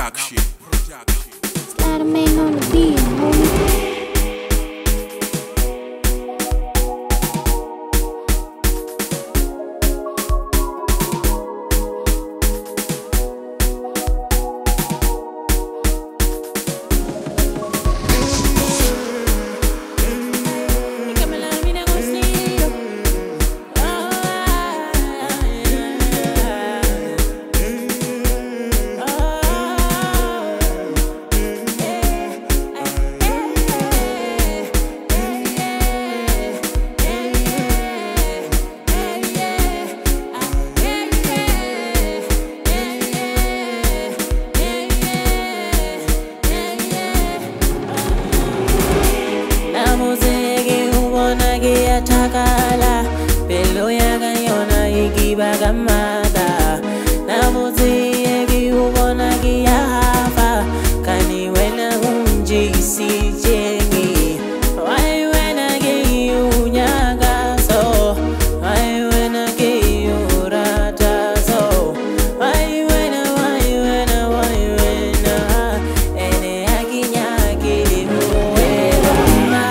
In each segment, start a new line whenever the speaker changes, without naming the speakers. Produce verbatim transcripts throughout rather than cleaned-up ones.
Production.
Slide a man on the beat, homie.
Takala pelo yaga yona igiba gamada nabuzi egi ubona giyafa kani wena unji sijengi wai wena gi unyaga so wai wena gi urata so wai wena wai wena wai wena ene aginyagi uwela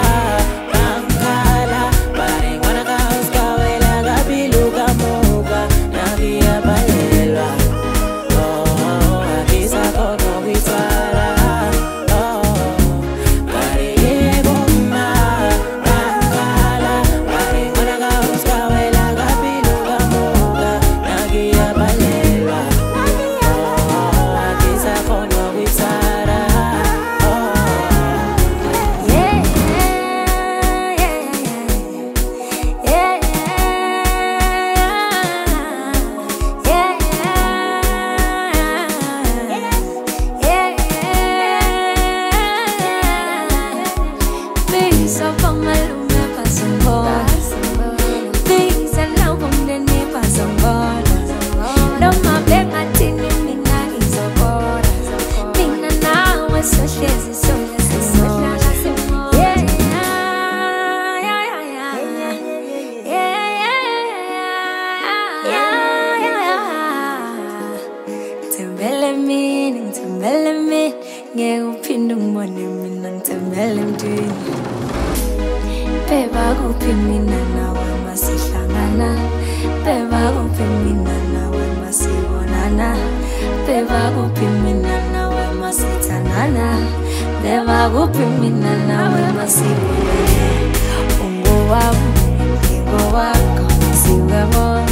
Beba kuphi mina nawe masihlangana Beba kuphi mina nawe masibonana Beba kuphi mina nawe masithandana Beba kuphi mina nawe masibonana Ungowami ngingowakho siwebona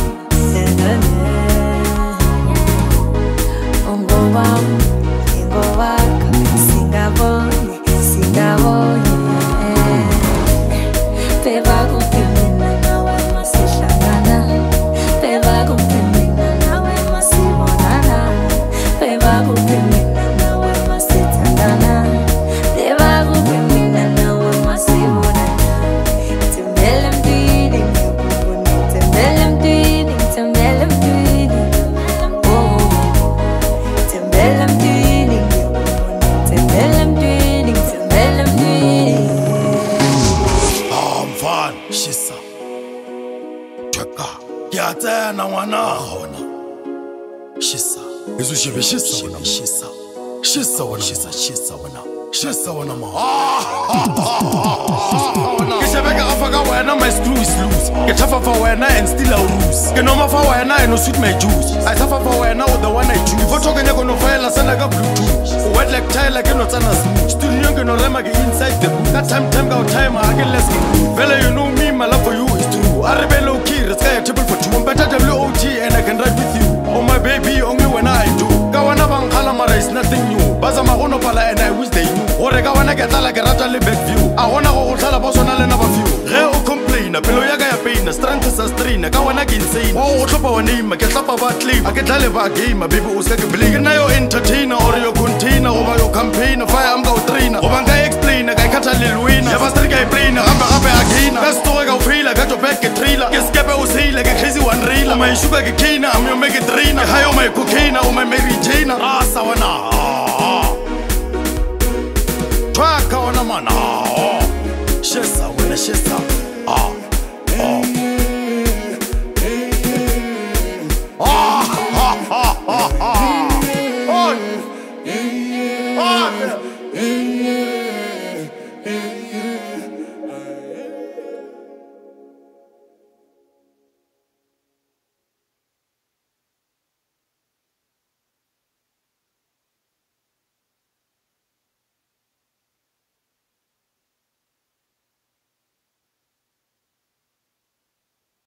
Ungowami ngingowakho singaboni singaboni Beba kuphi mina nawe masihlangana Beba kuphi mina nawe masibonana Beba kuphi mina nawe masithandana Beba kuphi mina nawe masibonana Tembele mdini ngiyakubona Tembele mdini, tembele mdini Oh Tembele mdini ngiyakubona Tembele mdini, tembele mdini
Shisa Tweka Kiate na wana hona Shisa Izu shibe shisa wana Shisa Shisa wana Shisa Shisa wana Shisa wana ma Kishebeka afaka wena my screw is loose Kitafa for wena and still a lose Kenoma for wena and no sweet my juice I suffer for wena with the one I choose Before talking you gonna file send like a Bluetooth Wet like tie like you not sana smooth Still you gonna rema get inside the booth That time time go time I get less good Fella you know me my love for you is true I rebel low key it's a table for two I'm better W O T and I can ride with you Oh my baby only when I do Kawana bangkala mara is nothing new Baza magono pala and I wish they knew Ore kawana get like a rata le back view I wanna go tala boso na le never few Re o complain pelo yaga ya pain strength is a strain kawana ke insane Oh o tlopa wa name ke tlapa ba claim ke tlale ba game baby o ska ke blame na yo entertainer or yo container over your campaign fire am go trainer o banga explain ka khatha le wina ya bastri ka explain gamba gape again ka story ka feel ka to back ke trailer ke skepe o sile ke crazy one reel my sugar ke kina am yo make it drain ka yo my cocaine o my Mary Jane ah sawana Twaka